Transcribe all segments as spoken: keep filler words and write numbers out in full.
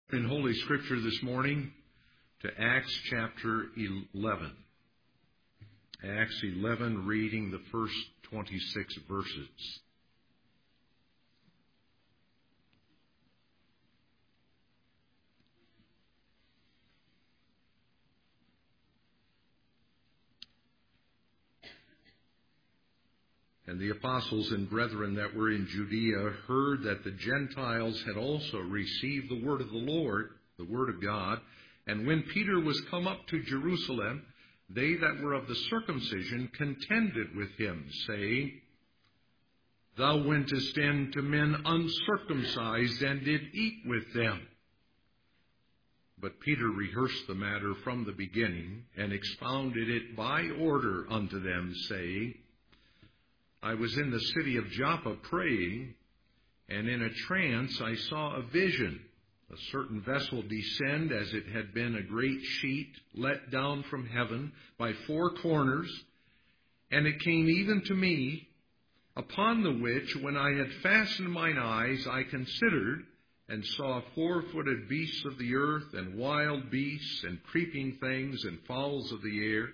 In Holy Scripture this morning to Acts chapter eleven. Acts eleven, reading the first twenty-six verses. And the apostles and brethren that were in Judea heard that the Gentiles had also received the word of the Lord, the word of God. And when Peter was come up to Jerusalem, they that were of the circumcision contended with him, saying, Thou wentest in to men uncircumcised, and did eat with them. But Peter rehearsed the matter from the beginning, and expounded it by order unto them, saying, I was in the city of Joppa praying, and in a trance I saw a vision, a certain vessel descend as it had been a great sheet let down from heaven by four corners, and it came even to me, upon the which, when I had fastened mine eyes, I considered, and saw four-footed beasts of the earth, and wild beasts, and creeping things, and fowls of the air.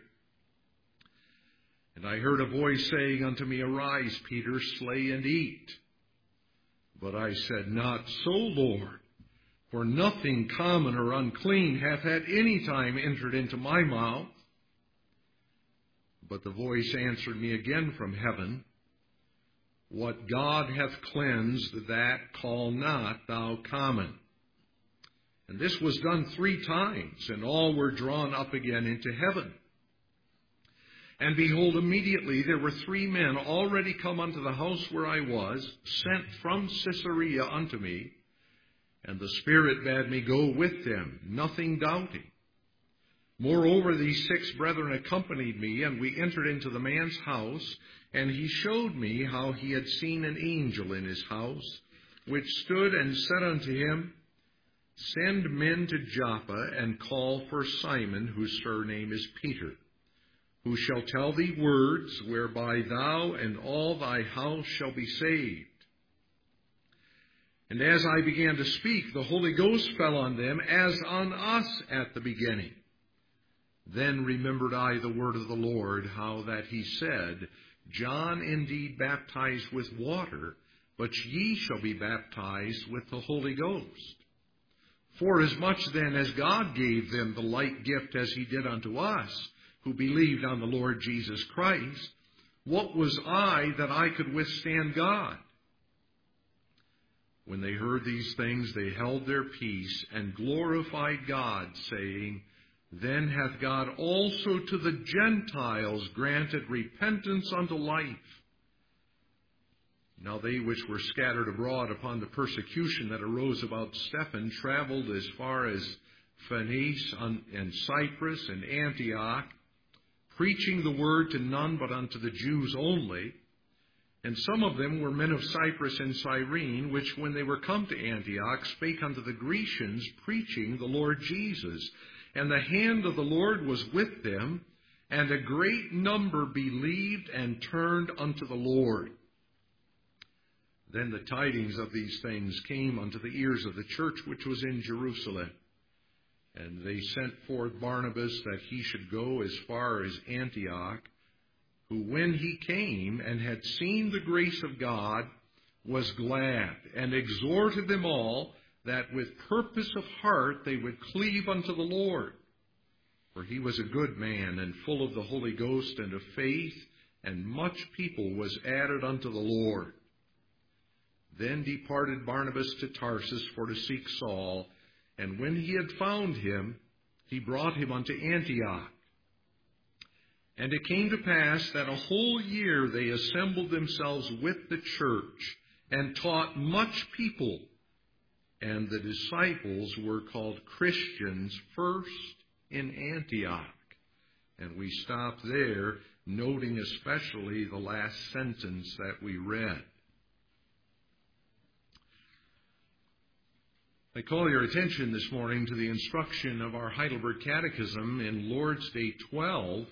And I heard a voice saying unto me, Arise, Peter, slay and eat. But I said, Not so, Lord, for nothing common or unclean hath at any time entered into my mouth. But the voice answered me again from heaven, What God hath cleansed, that call not thou common. And this was done three times, and all were drawn up again into heaven. And behold, immediately there were three men already come unto the house where I was, sent from Caesarea unto me. And the Spirit bade me go with them, nothing doubting. Moreover, these six brethren accompanied me, and we entered into the man's house, and he showed me how he had seen an angel in his house, which stood and said unto him, Send men to Joppa, and call for Simon, whose surname is Peter, who shall tell thee words whereby thou and all thy house shall be saved. And as I began to speak, the Holy Ghost fell on them as on us at the beginning. Then remembered I the word of the Lord, how that he said, John indeed baptized with water, but ye shall be baptized with the Holy Ghost. Forasmuch then as God gave them the like gift as he did unto us, who believed on the Lord Jesus Christ, what was I that I could withstand God? When they heard these things, they held their peace and glorified God, saying, Then hath God also to the Gentiles granted repentance unto life. Now they which were scattered abroad upon the persecution that arose about Stephen traveled as far as Phoenice and Cyprus and Antioch, preaching the word to none but unto the Jews only. And some of them were men of Cyprus and Cyrene, which when they were come to Antioch spake unto the Grecians, preaching the Lord Jesus. And the hand of the Lord was with them, and a great number believed and turned unto the Lord. Then the tidings of these things came unto the ears of the church which was in Jerusalem. And they sent forth Barnabas that he should go as far as Antioch, who when he came and had seen the grace of God, was glad, and exhorted them all that with purpose of heart they would cleave unto the Lord. For he was a good man, and full of the Holy Ghost and of faith, and much people was added unto the Lord. Then departed Barnabas to Tarsus for to seek Saul, and when he had found him, he brought him unto Antioch. And it came to pass that a whole year they assembled themselves with the church, and taught much people. And the disciples were called Christians first in Antioch. And we stop there, noting especially the last sentence that we read. I call your attention this morning to the instruction of our Heidelberg Catechism in Lord's Day twelve.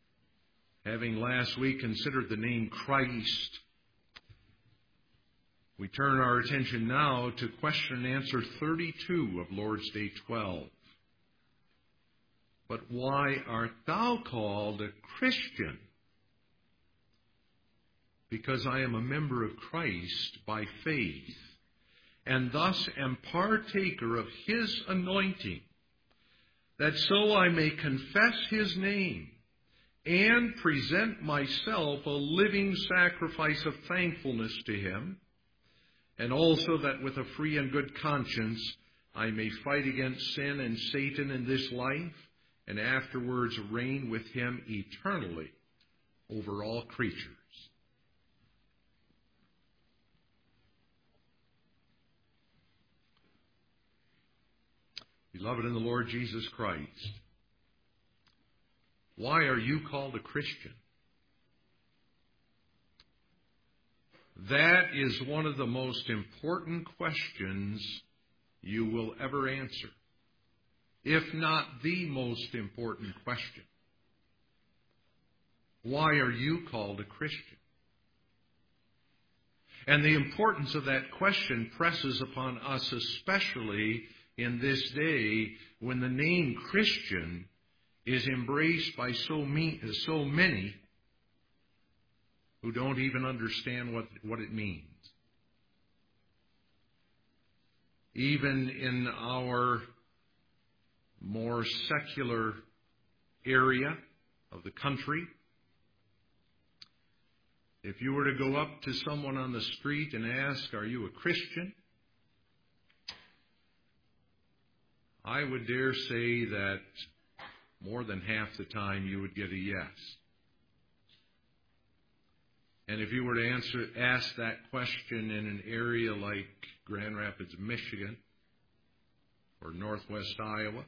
Having last week considered the name Christ, We turn our attention now to question and answer thirty-two of Lord's Day twelve. But why art thou called a Christian? Because I am a member of Christ by faith, and thus am partaker of his anointing, that so I may confess his name and present myself a living sacrifice of thankfulness to him, and also that with a free and good conscience I may fight against sin and Satan in this life, and afterwards reign with him eternally over all creatures. Beloved in the Lord Jesus Christ, why are you called a Christian? That is one of the most important questions you will ever answer, if not the most important question. Why are you called a Christian? And the importance of that question presses upon us, especially in this day when the name Christian is embraced by so, me, so many who don't even understand what, what it means. Even in our more secular area of the country, if you were to go up to someone on the street and ask, "Are you a Christian?" I would dare say that more than half the time you would get a yes. And if you were to answer, ask that question in an area like Grand Rapids, Michigan, or Northwest Iowa,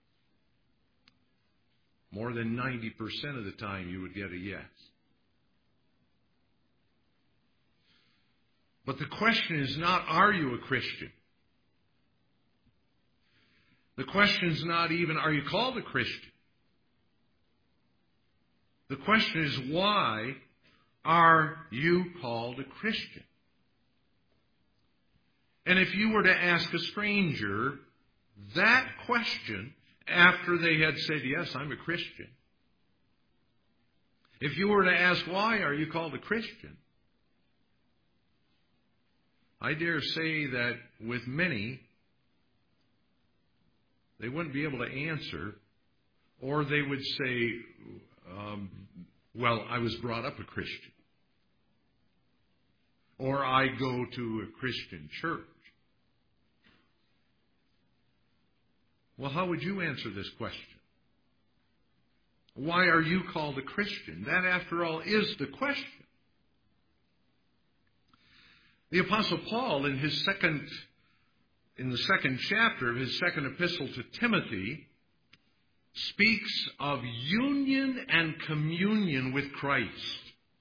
more than ninety percent of the time you would get a yes. But the question is not, are you a Christian? The question is not even, are you called a Christian? The question is, why are you called a Christian? And if you were to ask a stranger that question after they had said, "Yes, I'm a Christian," if you were to ask, "Why are you called a Christian?" I dare say that with many, they wouldn't be able to answer, or they would say, um, "Well, I was brought up a Christian," or "I go to a Christian church." Well, how would you answer this question? Why are you called a Christian? That, after all, is the question. The Apostle Paul, in his second, in the second chapter of his second epistle to Timothy, speaks of union and communion with Christ.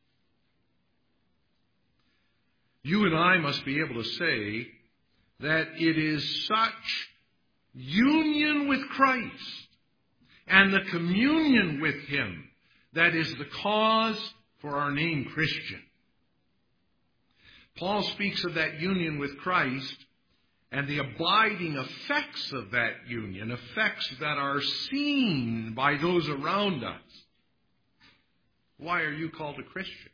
You and I must be able to say that it is such union with Christ and the communion with him that is the cause for our name Christian. Paul speaks of that union with Christ and the abiding effects of that union, effects that are seen by those around us. Why are you called a Christian?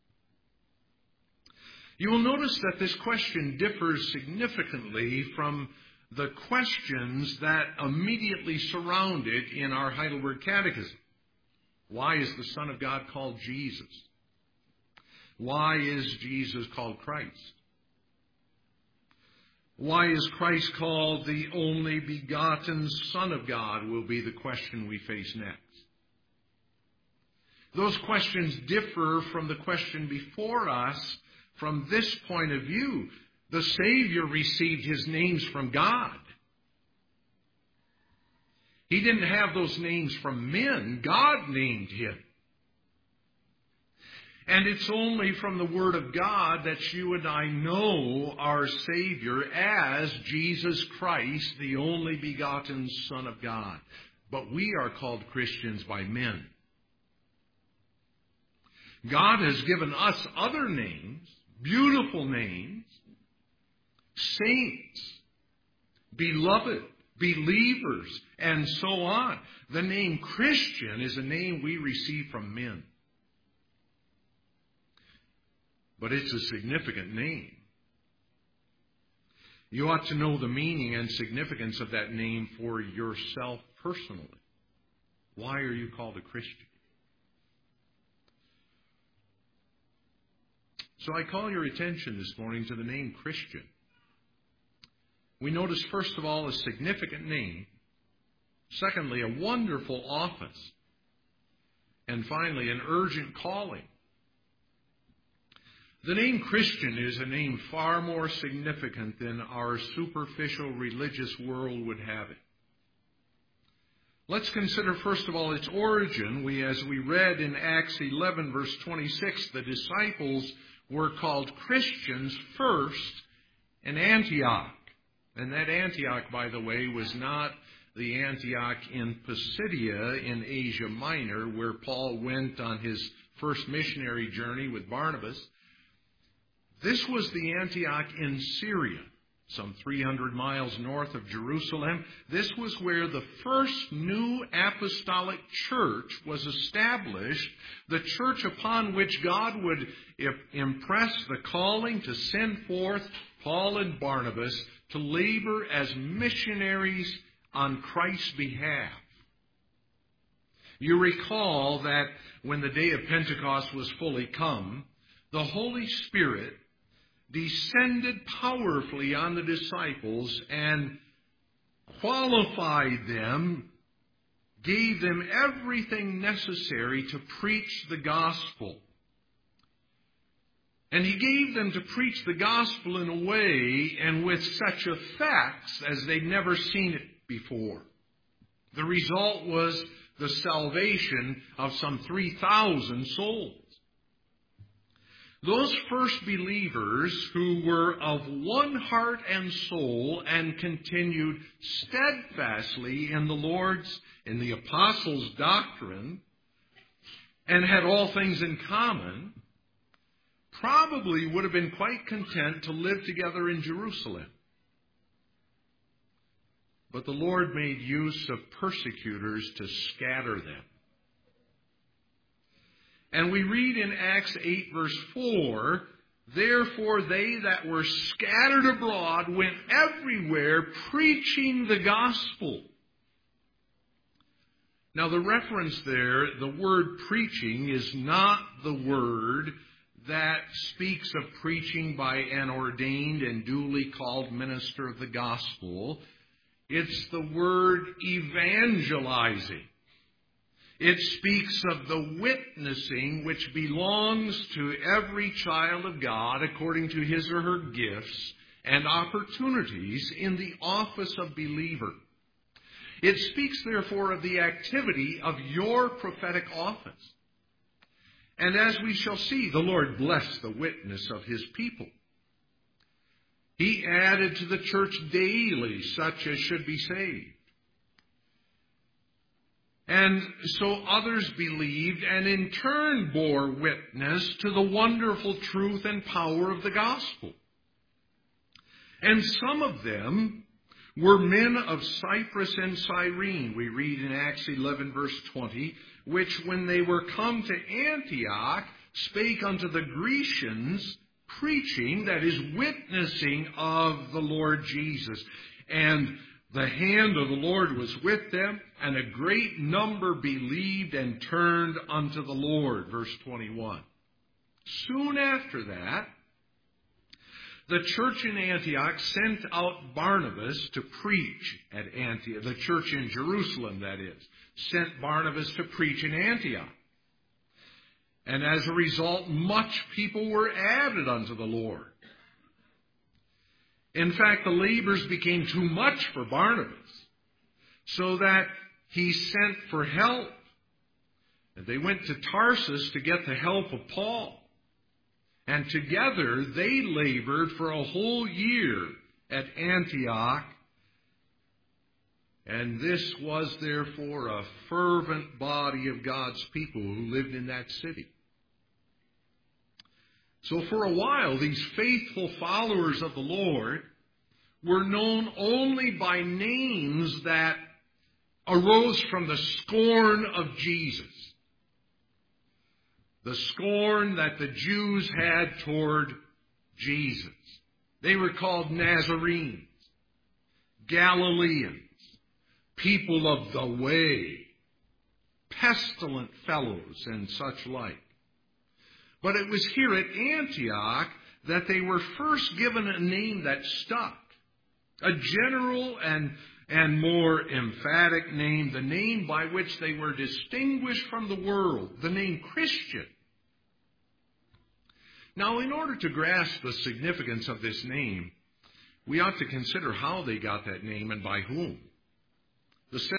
You will notice that this question differs significantly from the questions that immediately surround it in our Heidelberg Catechism. Why is the Son of God called Jesus? Why is Jesus called Christ? Why is Christ called the only begotten Son of God will be the question we face next. Those questions differ from the question before us from this point of view. The Savior received his names from God. He didn't have those names from men. God named him. And it's only from the Word of God that you and I know our Savior as Jesus Christ, the only begotten Son of God. But we are called Christians by men. God has given us other names, beautiful names, saints, beloved, believers, and so on. The name Christian is a name we receive from men. But it's a significant name. You ought to know the meaning and significance of that name for yourself personally. Why are you called a Christian? So I call your attention this morning to the name Christian. We notice, first of all, a significant name. Secondly, a wonderful office. And finally, an urgent calling. The name Christian is a name far more significant than our superficial religious world would have it. Let's consider, first of all, its origin. We, as we read in Acts eleven, verse twenty-six, the disciples were called Christians first in Antioch. And that Antioch, by the way, was not the Antioch in Pisidia in Asia Minor, where Paul went on his first missionary journey with Barnabas. This was the Antioch in Syria, some three hundred miles north of Jerusalem. This was where the first new apostolic church was established, the church upon which God would impress the calling to send forth Paul and Barnabas to labor as missionaries on Christ's behalf. You recall that when the day of Pentecost was fully come, the Holy Spirit descended powerfully on the disciples and qualified them, gave them everything necessary to preach the gospel. And he gave them to preach the gospel in a way and with such effects as they'd never seen it before. The result was the salvation of some three thousand souls. Those first believers who were of one heart and soul and continued steadfastly in the Lord's, in the apostles' doctrine, and had all things in common, probably would have been quite content to live together in Jerusalem. But the Lord made use of persecutors to scatter them. And we read in Acts eight, verse four, therefore they that were scattered abroad went everywhere preaching the gospel. Now the reference there, the word preaching, is not the word that speaks of preaching by an ordained and duly called minister of the gospel. It's the word evangelizing. It speaks of the witnessing which belongs to every child of God according to his or her gifts and opportunities in the office of believer. It speaks, therefore, of the activity of your prophetic office. And as we shall see, the Lord blessed the witness of his people. He added to the church daily such as should be saved. And so others believed and in turn bore witness to the wonderful truth and power of the gospel. And some of them were men of Cyprus and Cyrene, we read in Acts eleven, verse twenty, which when they were come to Antioch, spake unto the Grecians, preaching, that is, witnessing of the Lord Jesus. And the hand of the Lord was with them, and a great number believed and turned unto the Lord. Verse twenty-one. Soon after that, the church in Antioch sent out Barnabas to preach at Antioch. The church in Jerusalem, that is, sent Barnabas to preach in Antioch. And as a result, much people were added unto the Lord. In fact, the labors became too much for Barnabas, so that he sent for help. And they went to Tarsus to get the help of Paul. And together they labored for a whole year at Antioch. And this was therefore a fervent body of God's people who lived in that city. So for a while, these faithful followers of the Lord were known only by names that arose from the scorn of Jesus. The scorn that the Jews had toward Jesus. They were called Nazarenes, Galileans, people of the way, pestilent fellows, and such like. But it was here at Antioch that they were first given a name that stuck. A general and, and more emphatic name, the name by which they were distinguished from the world, the name Christian. Now, in order to grasp the significance of this name, we ought to consider how they got that name and by whom. The seven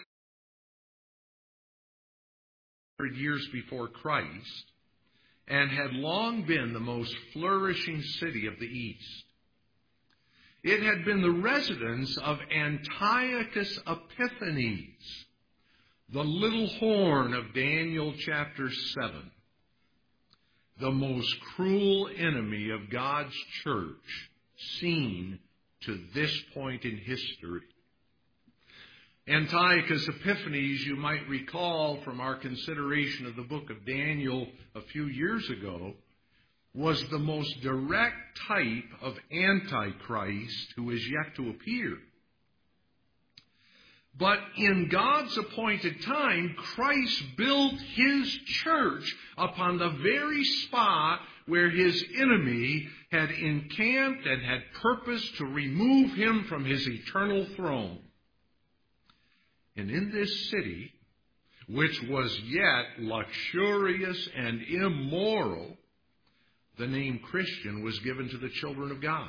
hundred years before Christ, and had long been the most flourishing city of the East. It had been the residence of Antiochus Epiphanes, the little horn of Daniel chapter seven, the most cruel enemy of God's church seen to this point in history. Antiochus Epiphanes, you might recall from our consideration of the book of Daniel a few years ago, was the most direct type of Antichrist who is yet to appear. But in God's appointed time, Christ built his church upon the very spot where his enemy had encamped and had purposed to remove him from his eternal throne. And in this city, which was yet luxurious and immoral, the name Christian was given to the children of God.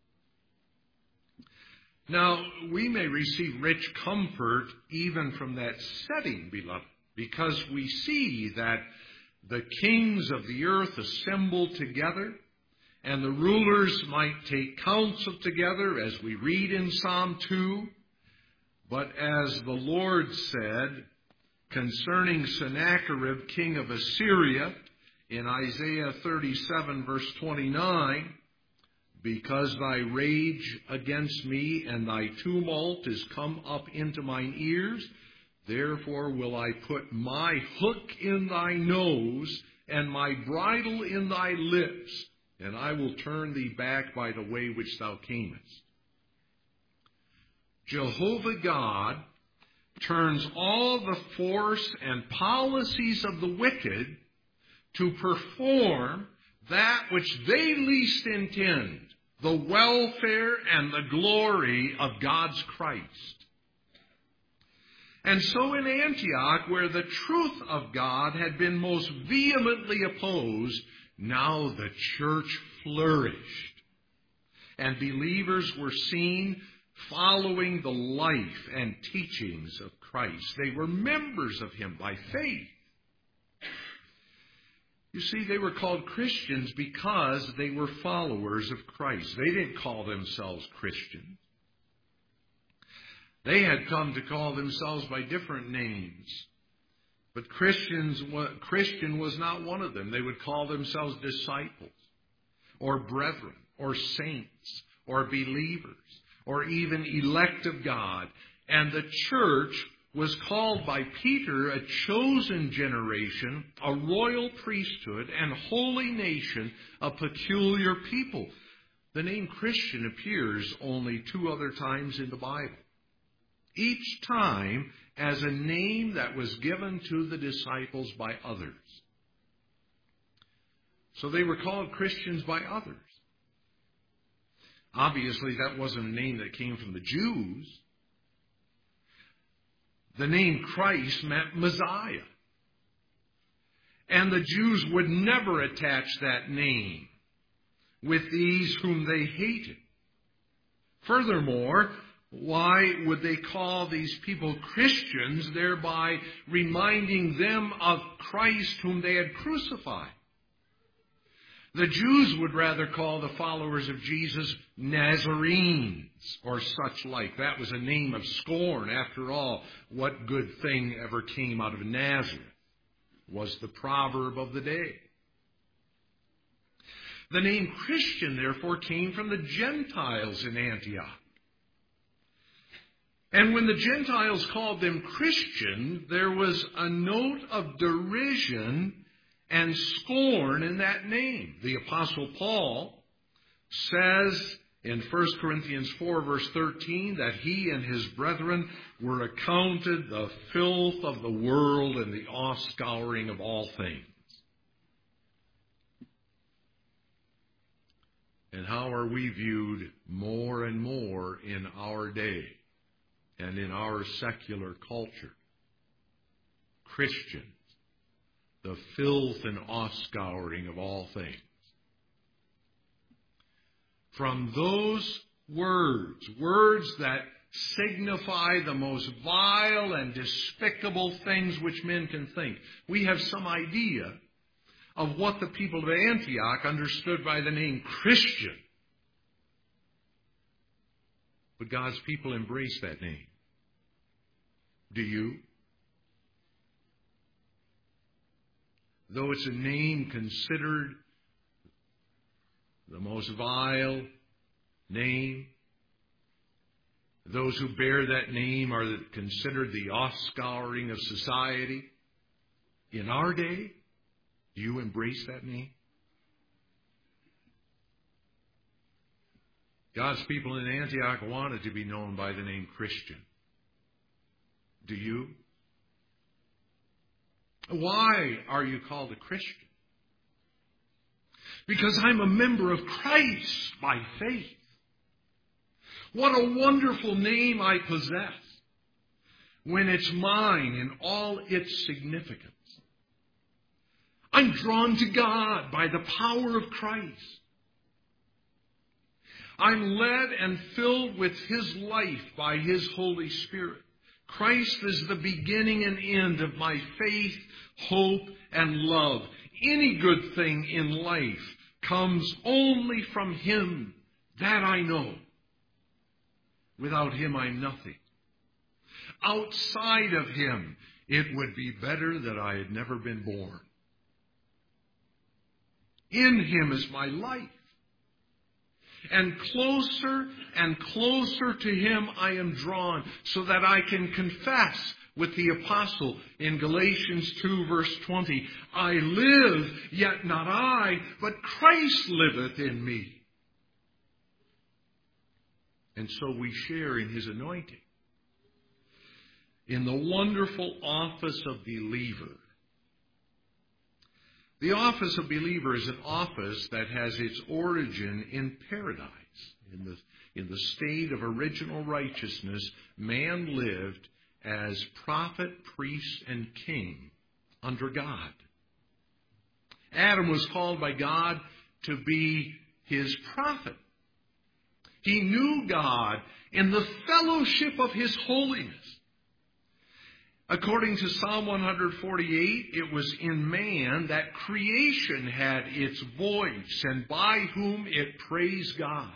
Now, we may receive rich comfort even from that setting, beloved, because we see that the kings of the earth assembled together, and the rulers might take counsel together, as we read in Psalm two. But as the Lord said concerning Sennacherib, king of Assyria, in Isaiah thirty-seven, verse twenty-nine, because thy rage against me and thy tumult is come up into mine ears, therefore will I put my hook in thy nose and my bridle in thy lips, and I will turn thee back by the way which thou camest. Jehovah God turns all the force and policies of the wicked to perform that which they least intend, the welfare and the glory of God's Christ. And so in Antioch, where the truth of God had been most vehemently opposed, now the church flourished. And believers were seen following the life and teachings of Christ. They were members of him by faith. You see, they were called Christians because they were followers of Christ. They didn't call themselves Christians. They had come to call themselves by different names. But Christians, Christian was not one of them. They would call themselves disciples, or brethren, or saints, or believers, or even elect of God. And the church was called by Peter a chosen generation, a royal priesthood, and holy nation, a peculiar people. The name Christian appears only two other times in the Bible. Each time as a name that was given to the disciples by others. So they were called Christians by others. Obviously, that wasn't a name that came from the Jews. The name Christ meant Messiah. And the Jews would never attach that name with these whom they hated. Furthermore, why would they call these people Christians, thereby reminding them of Christ whom they had crucified? The Jews would rather call the followers of Jesus Nazarenes or such like. That was a name of scorn. After all, what good thing ever came out of Nazareth was the proverb of the day. The name Christian, therefore, came from the Gentiles in Antioch. And when the Gentiles called them Christian, there was a note of derision and scorn in that name. The Apostle Paul says in First Corinthians four, verse thirteen, that he and his brethren were accounted the filth of the world and the offscouring of all things. And how are we viewed more and more in our day and in our secular culture? Christians, the filth and offscouring of all things. From those words, words that signify the most vile and despicable things which men can think, we have some idea of what the people of Antioch understood by the name Christian. Would God's people embrace that name? Do you? Though it's a name considered the most vile name, those who bear that name are considered the offscouring of society. In our day, do you embrace that name? God's people in Antioch wanted to be known by the name Christian. Do you? Why are you called a Christian? Because I'm a member of Christ by faith. What a wonderful name I possess when it's mine in all its significance. I'm drawn to God by the power of Christ. I'm led and filled with His life by His Holy Spirit. Christ is the beginning and end of my faith, hope, and love. Any good thing in life comes only from Him. That I know. Without Him, I'm nothing. Outside of Him, it would be better that I had never been born. In Him is my life. And closer and closer to Him I am drawn, so that I can confess with the apostle in Galatians two, verse twenty, I live, yet not I, but Christ liveth in me. And so we share in His anointing, in the wonderful office of believer. The office of believer is an office that has its origin in paradise. In the, in the state of original righteousness, man lived as prophet, priest, and king under God. Adam was called by God to be His prophet. He knew God in the fellowship of His holiness. According to Psalm one forty-eight, it was in man that creation had its voice and by whom it praised God.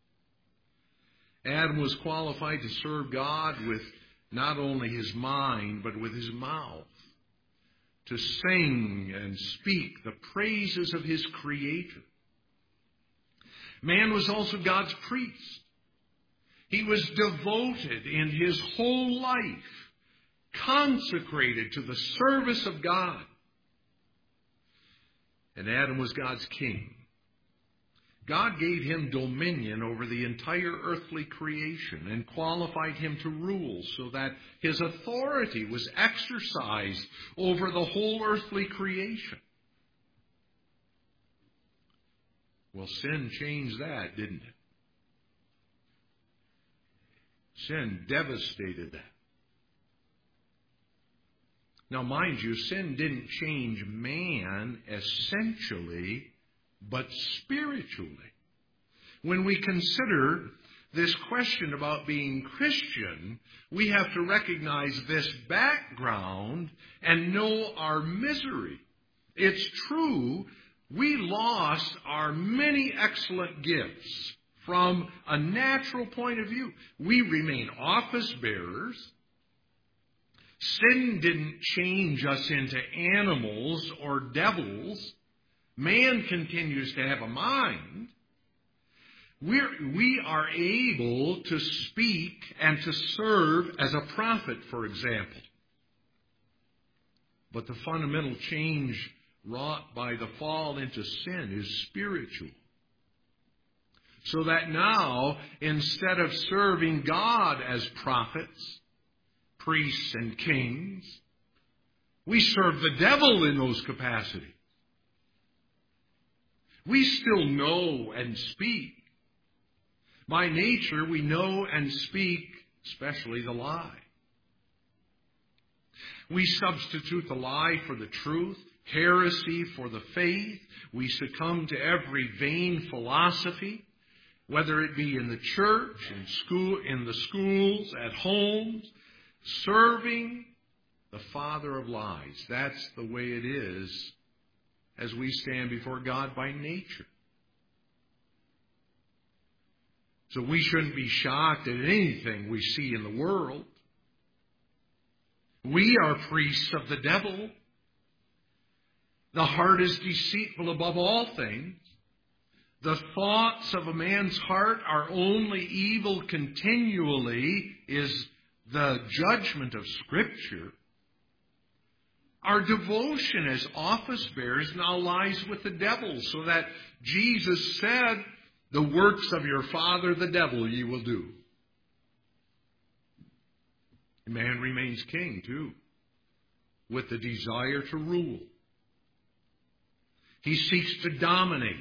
Adam was qualified to serve God with not only his mind, but with his mouth, to sing and speak the praises of his Creator. Man was also God's priest. He was devoted in his whole life, consecrated to the service of God. And Adam was God's king. God gave him dominion over the entire earthly creation and qualified him to rule so that his authority was exercised over the whole earthly creation. Well, sin changed that, didn't it? Sin devastated that. Now, mind you, sin didn't change man essentially, but spiritually. When we consider this question about being Christian, we have to recognize this background and know our misery. It's true, we lost our many excellent gifts from a natural point of view. We remain office bearers. Sin didn't change us into animals or devils. Man continues to have a mind. We're, we are able to speak and to serve as a prophet, for example. But the fundamental change wrought by the fall into sin is spiritual. So that now, instead of serving God as prophets, priests, and kings, we serve the devil in those capacities. We still know and speak. By nature, we know and speak, especially the lie. We substitute the lie for the truth, heresy for the faith. We succumb to every vain philosophy, whether it be in the church, in school, in the schools, at homes, serving the father of lies. That's the way it is as we stand before God by nature. So we shouldn't be shocked at anything we see in the world. We are priests of the devil. The heart is deceitful above all things. The thoughts of a man's heart are only evil continually, is the judgment of Scripture. Our devotion as office bearers now lies with the devil, so that Jesus said, the works of your father, the devil, ye will do. Man remains king, too, with the desire to rule. He seeks to dominate.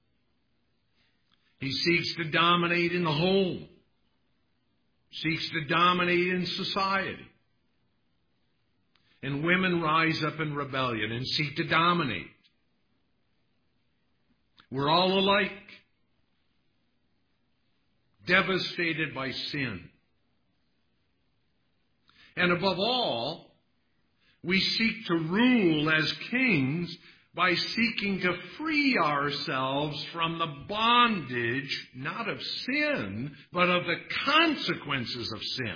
He seeks to dominate in the home. Seeks to dominate in society. And women rise up in rebellion and seek to dominate. We're all alike. Devastated by sin. And above all, we seek to rule as kings by seeking to free ourselves from the bondage, not of sin, but of the consequences of sin.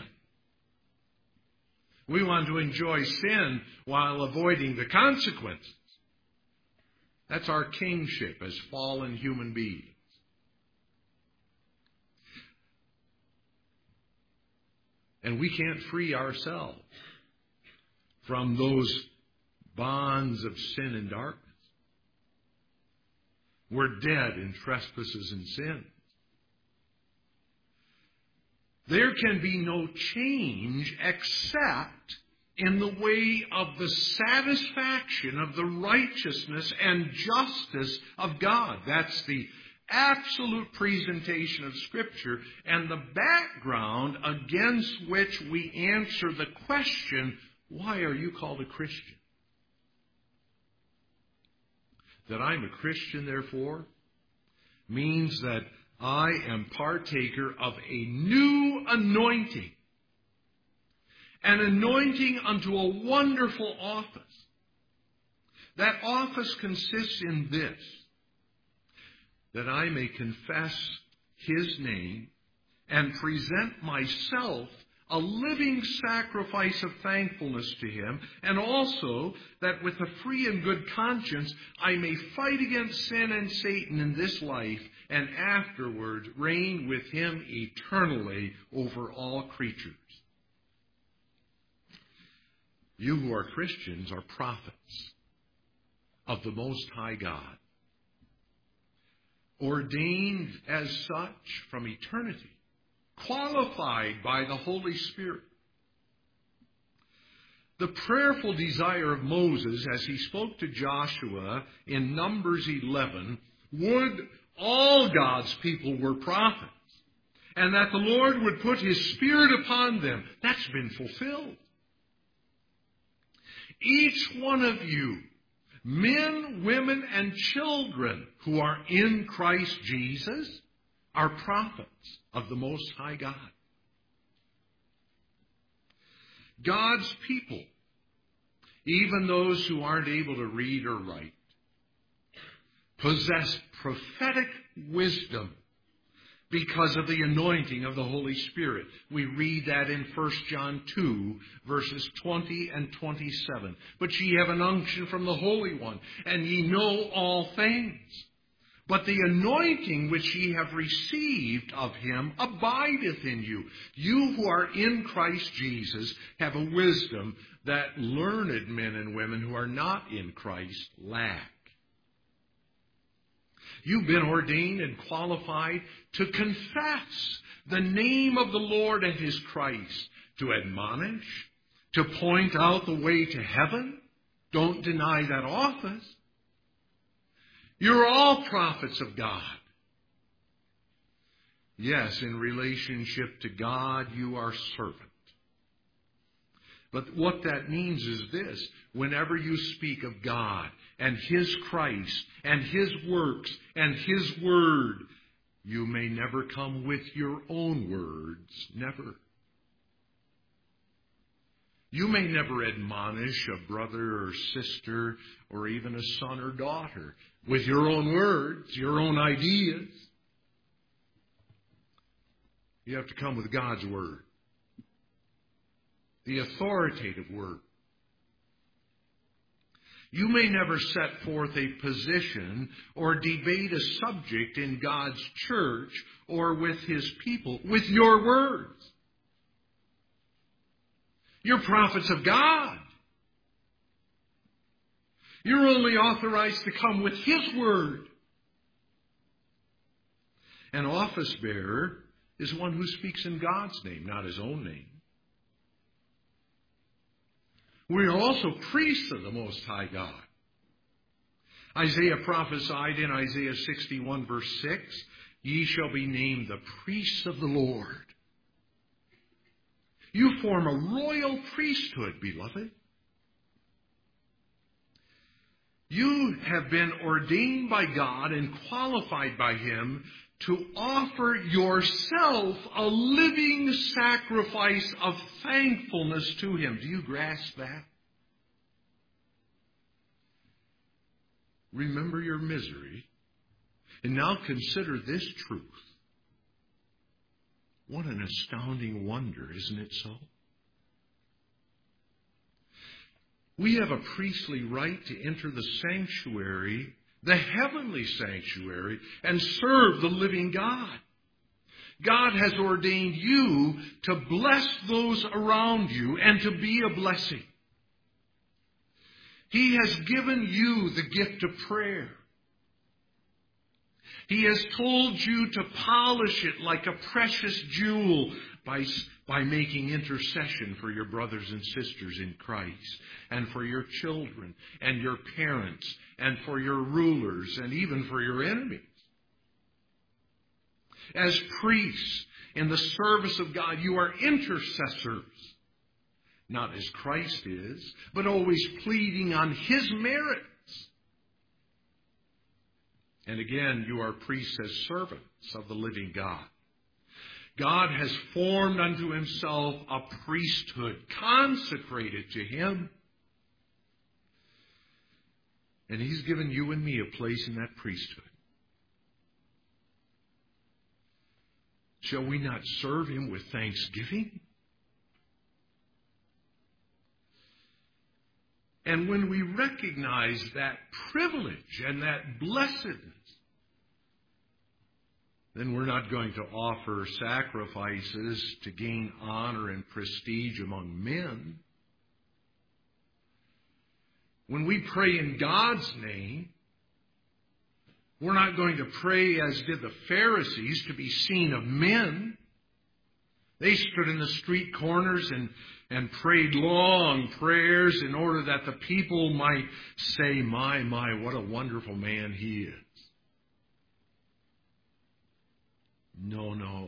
We want to enjoy sin while avoiding the consequences. That's our kingship as fallen human beings. And we can't free ourselves from those bonds of sin and darkness. We're dead in trespasses and sins. There can be no change except in the way of the satisfaction of the righteousness and justice of God. That's the absolute presentation of Scripture and the background against which we answer the question, why are you called a Christian? That I'm a Christian, therefore, means that I am partaker of a new anointing. An anointing unto a wonderful office. That office consists in this, that I may confess His name and present myself a living sacrifice of thankfulness to Him, and also that with a free and good conscience I may fight against sin and Satan in this life, and afterward reign with Him eternally over all creatures. You who are Christians are prophets of the Most High God, ordained as such from eternity, qualified by the Holy Spirit. The prayerful desire of Moses as he spoke to Joshua in Numbers eleven, would all God's people were prophets, and that the Lord would put His Spirit upon them. That's been fulfilled. Each one of you, men, women, and children who are in Christ Jesus, are prophets of the Most High God. God's people, even those who aren't able to read or write, possess prophetic wisdom because of the anointing of the Holy Spirit. We read that in First John two, verses twenty and twenty-seven. But ye have an unction from the Holy One, and ye know all things. But the anointing which ye have received of him abideth in you. You who are in Christ Jesus have a wisdom that learned men and women who are not in Christ lack. You've been ordained and qualified to confess the name of the Lord and his Christ, to admonish, to point out the way to heaven. Don't deny that office. You're all prophets of God. Yes, in relationship to God, you are servant. But what that means is this: whenever you speak of God and his Christ and his works and his word, you may never come with your own words. Never. You may never admonish a brother or sister or even a son or daughter with your own words, your own ideas. You have to come with God's word, the authoritative word. You may never set forth a position or debate a subject in God's church or with his people with your words. You're prophets of God. You're only authorized to come with his word. An office bearer is one who speaks in God's name, not his own name. We are also priests of the Most High God. Isaiah prophesied in Isaiah sixty-one, verse six, "Ye shall be named the priests of the Lord." You form a royal priesthood, beloved. You have been ordained by God and qualified by him to offer yourself a living sacrifice of thankfulness to him. Do you grasp that? Remember your misery, and now consider this truth. What an astounding wonder, isn't it so? We have a priestly right to enter the sanctuary, the heavenly sanctuary, and serve the living God. God has ordained you to bless those around you and to be a blessing. He has given you the gift of prayer. He has told you to polish it like a precious jewel by, by making intercession for your brothers and sisters in Christ, and for your children and your parents and for your rulers and even for your enemies. As priests in the service of God, you are intercessors, not as Christ is, but always pleading on his merits. And again, you are priests as servants of the living God. God has formed unto himself a priesthood consecrated to him. And he's given you and me a place in that priesthood. Shall we not serve him with thanksgiving? And when we recognize that privilege and that blessedness, then we're not going to offer sacrifices to gain honor and prestige among men. When we pray in God's name, we're not going to pray as did the Pharisees to be seen of men. They stood in the street corners and, and prayed long prayers in order that the people might say, my, my, what a wonderful man he is. No, no.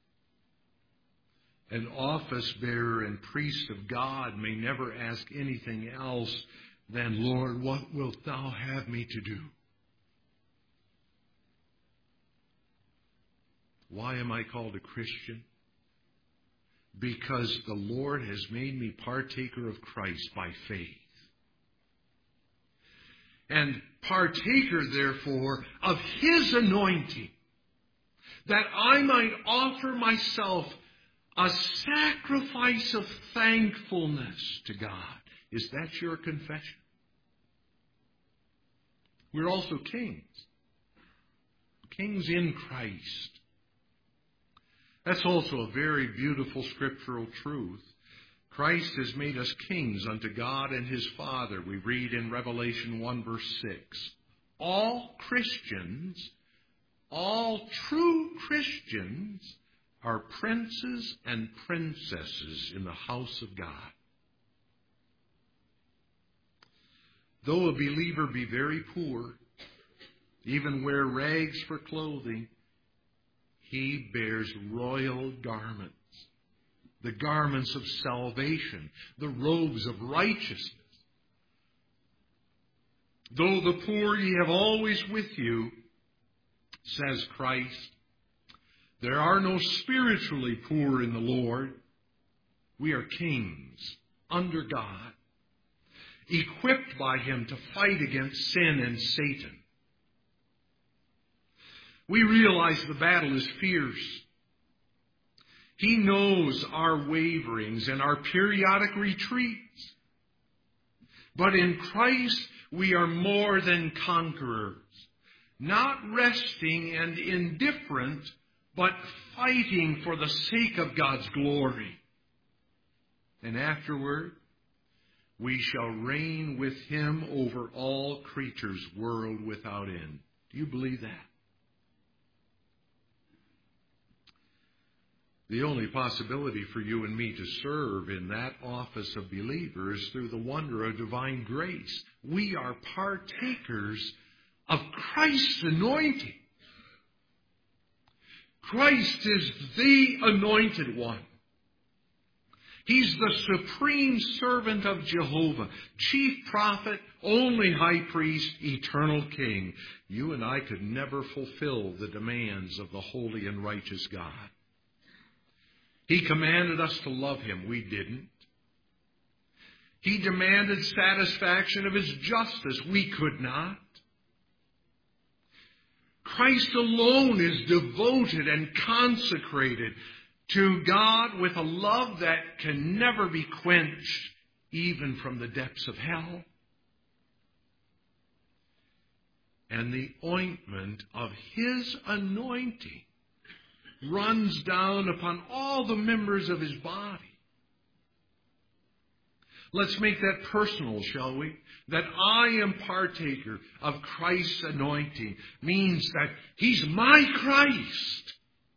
An office bearer and priest of God may never ask anything else than, Lord, what wilt thou have me to do? Why am I called a Christian? Because the Lord has made me partaker of Christ by faith. And partaker, therefore, of his anointing, that I might offer myself a sacrifice of thankfulness to God. Is that your confession? We're also kings. Kings in Christ. That's also a very beautiful scriptural truth. Christ has made us kings unto God and His Father. We read in Revelation one verse six. All Christians, all true Christians are princes and princesses in the house of God. Though a believer be very poor, even wear rags for clothing, he bears royal garments, the garments of salvation, the robes of righteousness. Though the poor ye have always with you, says Christ, there are no spiritually poor in the Lord. We are kings under God, equipped by Him to fight against sin and Satan. We realize the battle is fierce. He knows our waverings and our periodic retreats. But in Christ we are more than conquerors, not resting and indifferent, but fighting for the sake of God's glory. And afterward, we shall reign with Him over all creatures, world without end. Do you believe that? The only possibility for you and me to serve in that office of believer is through the wonder of divine grace. We are partakers of Christ's anointing. Christ is the anointed one. He's the supreme servant of Jehovah, chief prophet, only high priest, eternal king. You and I could never fulfill the demands of the holy and righteous God. He commanded us to love Him. We didn't. He demanded satisfaction of His justice. We could not. Christ alone is devoted and consecrated to God with a love that can never be quenched, even from the depths of hell. And the ointment of His anointing runs down upon all the members of His body. Let's make that personal, shall we? That I am partaker of Christ's anointing means that He's my Christ.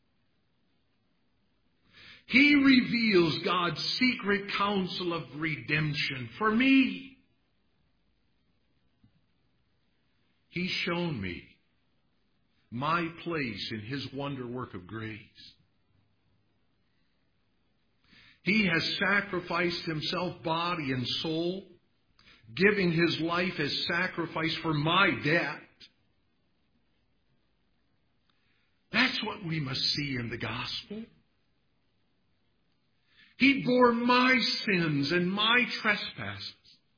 He reveals God's secret counsel of redemption for me. He's shown me my place in His wonder work of grace. He has sacrificed Himself, body and soul, giving His life as sacrifice for my debt. That's what we must see in the gospel. He bore my sins and my trespasses.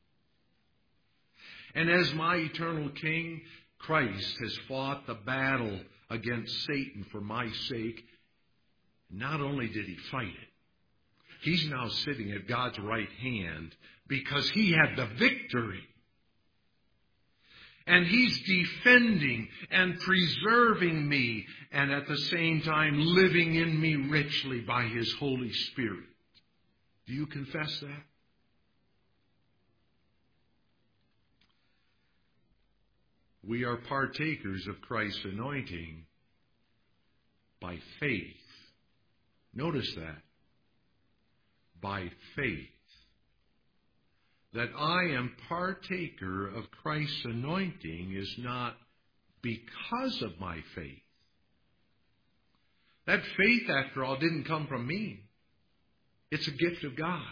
And as my eternal King, Christ has fought the battle against Satan for my sake. Not only did He fight it, He's now sitting at God's right hand because He had the victory. And He's defending and preserving me, and at the same time living in me richly by His Holy Spirit. Do you confess that? We are partakers of Christ's anointing by faith. Notice that. By faith. That I am partaker of Christ's anointing is not because of my faith. That faith, after all, didn't come from me. It's a gift of God.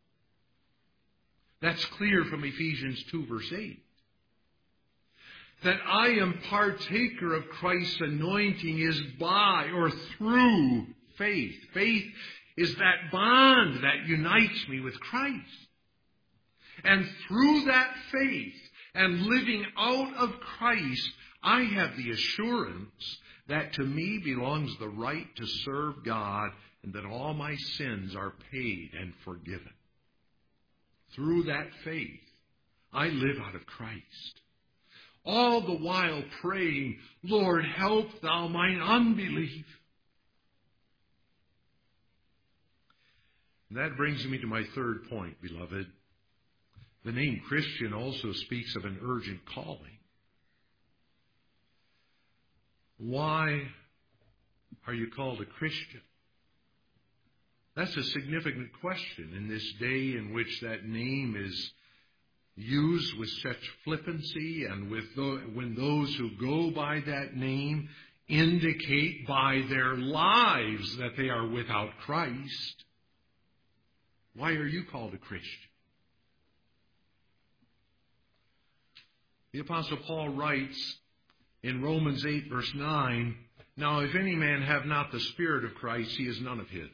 That's clear from Ephesians two, verse eight. That I am partaker of Christ's anointing is by or through faith. Faith is that bond that unites me with Christ. And through that faith and living out of Christ, I have the assurance that to me belongs the right to serve God and that all my sins are paid and forgiven. Through that faith, I live out of Christ. all the while praying, Lord, help thou mine unbelief. And that brings me to my third point, beloved. The name Christian also speaks of an urgent calling. Why are you called a Christian? That's a significant question in this day in which that name is used with such flippancy, and with the, when those who go by that name indicate by their lives that they are without Christ. Why are you called a Christian? The Apostle Paul writes in Romans eight, verse nine, now if any man have not the Spirit of Christ, he is none of his.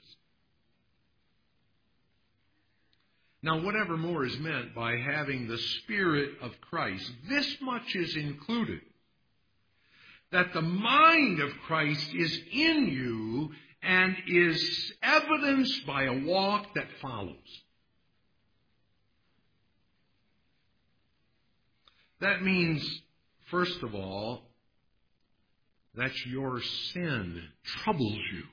Now, whatever more is meant by having the Spirit of Christ, this much is included, that the mind of Christ is in you and is evidenced by a walk that follows. That means, first of all, that your sin troubles you.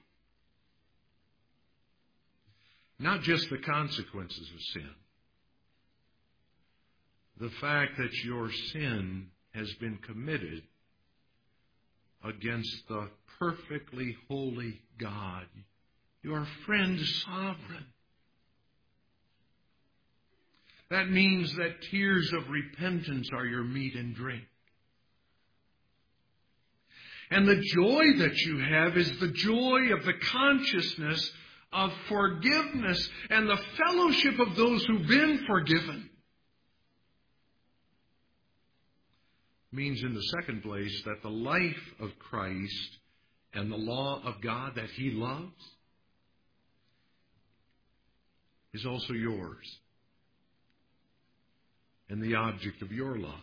Not just the consequences of sin. The fact that your sin has been committed against the perfectly holy God, your friend sovereign. That means that tears of repentance are your meat and drink. And the joy that you have is the joy of the consciousness of forgiveness and the fellowship of those who've been forgiven. Means in the second place that the life of Christ and the law of God that He loves is also yours and the object of your love.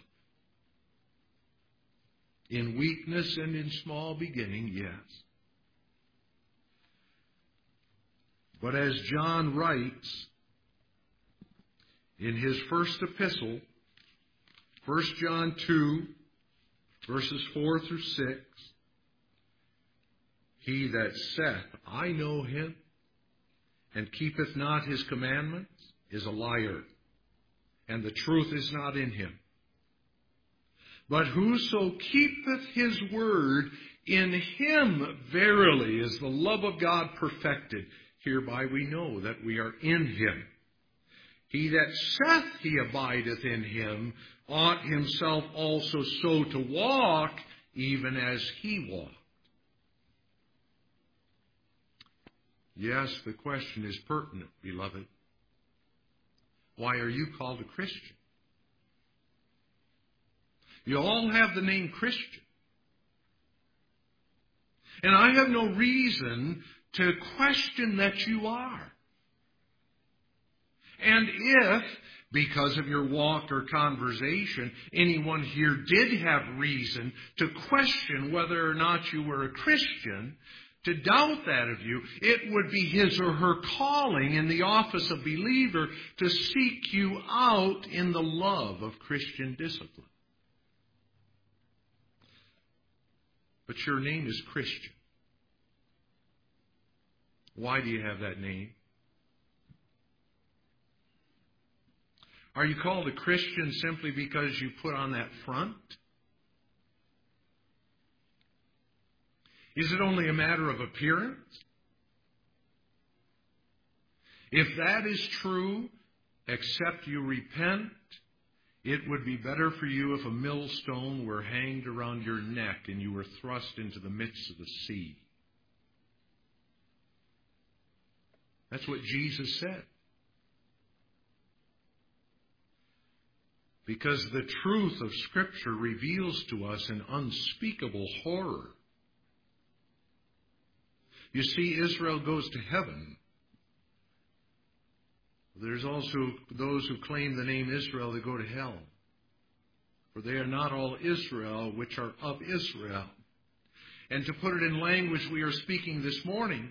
In weakness and in small beginning, yes. But as John writes in his first epistle, First John two, verses four through six, he that saith, I know him, and keepeth not his commandments, is a liar, and the truth is not in him. But whoso keepeth his word, in him verily is the love of God perfected. Hereby we know that we are in him. He that saith he abideth in him ought himself also so to walk, even as he walked. Yes, the question is pertinent, beloved. Why are you called a Christian? You all have the name Christian. And I have no reason to question that you are. And if, because of your walk or conversation, anyone here did have reason to question whether or not you were a Christian, to doubt that of you, it would be his or her calling in the office of believer to seek you out in the love of Christian discipline. But your name is Christian. Why do you have that name? Are you called a Christian simply because you put on that front? Is it only a matter of appearance? If that is true, except you repent, it would be better for you if a millstone were hanged around your neck and you were thrust into the midst of the sea. That's what Jesus said. Because the truth of Scripture reveals to us an unspeakable horror. You see, Israel goes to heaven. There's also those who claim the name Israel that go to hell. For they are not all Israel which are of Israel. And to put it in language we are speaking this morning,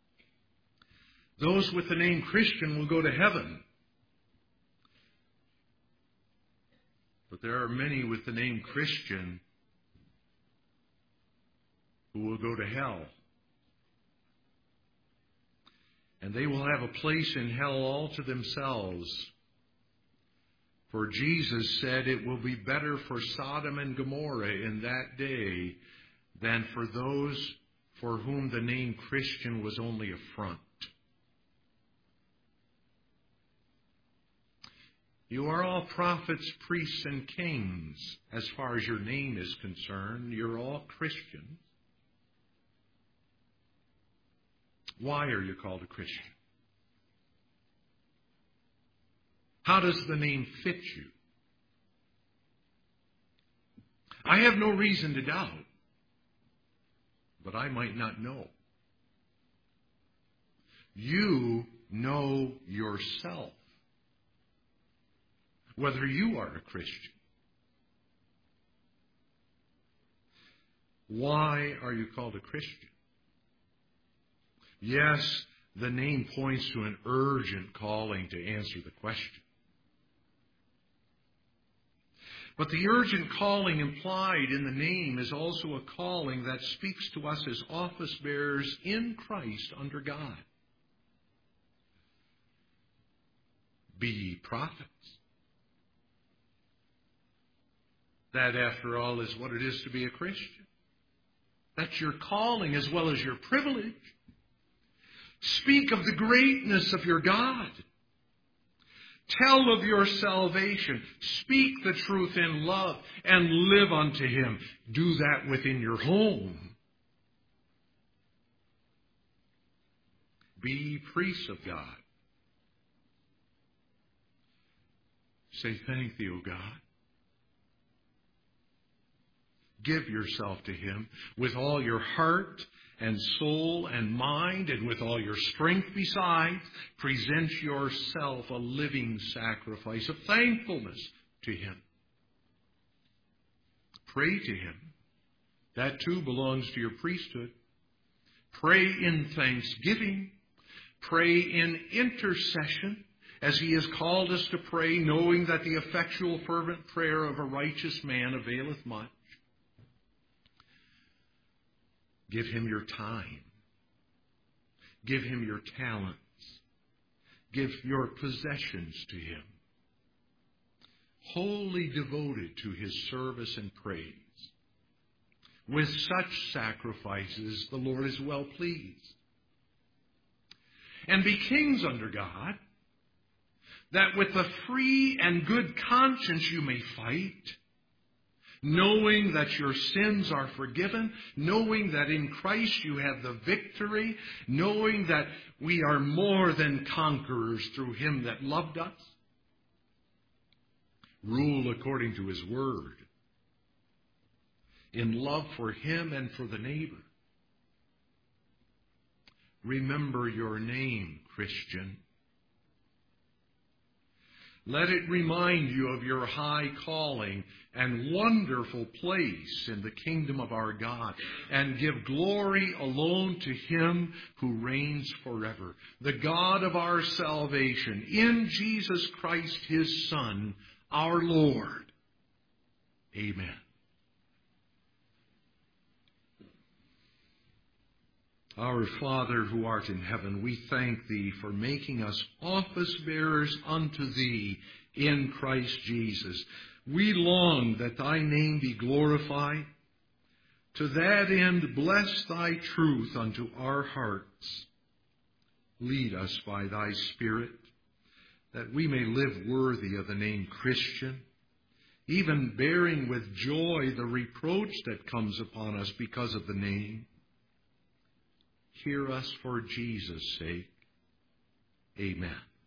those with the name Christian will go to heaven. But But there are many with the name Christian who will go to hell. And they will have a place in hell all to themselves. For Jesus said it will be better for Sodom and Gomorrah in that day than for those for whom the name Christian was only a front. You are all prophets, priests, and kings. As far as your name is concerned, you're all Christians. Why are you called a Christian? How does the name fit you? I have no reason to doubt, but I might not know. You know yourself, whether you are a Christian. Why are you called a Christian? Yes, the name points to an urgent calling to answer the question. But the urgent calling implied in the name is also a calling that speaks to us as office bearers in Christ under God. Be ye prophets. That, after all, is what it is to be a Christian. That's your calling as well as your privilege. Speak of the greatness of your God. Tell of your salvation. Speak the truth in love and live unto Him. Do that within your home. Be ye priests of God. Say, thank thee, O God. Give yourself to Him with all your heart and soul and mind, and with all your strength besides. Present yourself a living sacrifice of thankfulness to Him. Pray to Him. That too belongs to your priesthood. Pray in thanksgiving. Pray in intercession, as He has called us to pray, knowing that the effectual fervent prayer of a righteous man availeth much. Give Him your time. Give Him your talents. Give your possessions to Him. Wholly devoted to His service and praise. With such sacrifices, the Lord is well pleased. And be kings under God, that with a free and good conscience you may fight, knowing that your sins are forgiven, knowing that in Christ you have the victory, knowing that we are more than conquerors through Him that loved us. Rule according to His word, in love for Him and for the neighbor. Remember your name, Christian. Let it remind you of your high calling and wonderful place in the kingdom of our God, and give glory alone to Him who reigns forever, the God of our salvation, in Jesus Christ, His Son, our Lord. Amen. Our Father who art in heaven, we thank Thee for making us office bearers unto Thee in Christ Jesus. We long that Thy name be glorified. To that end, bless Thy truth unto our hearts. Lead us by Thy Spirit, that we may live worthy of the name Christian, even bearing with joy the reproach that comes upon us because of the name. Hear us for Jesus' sake. Amen.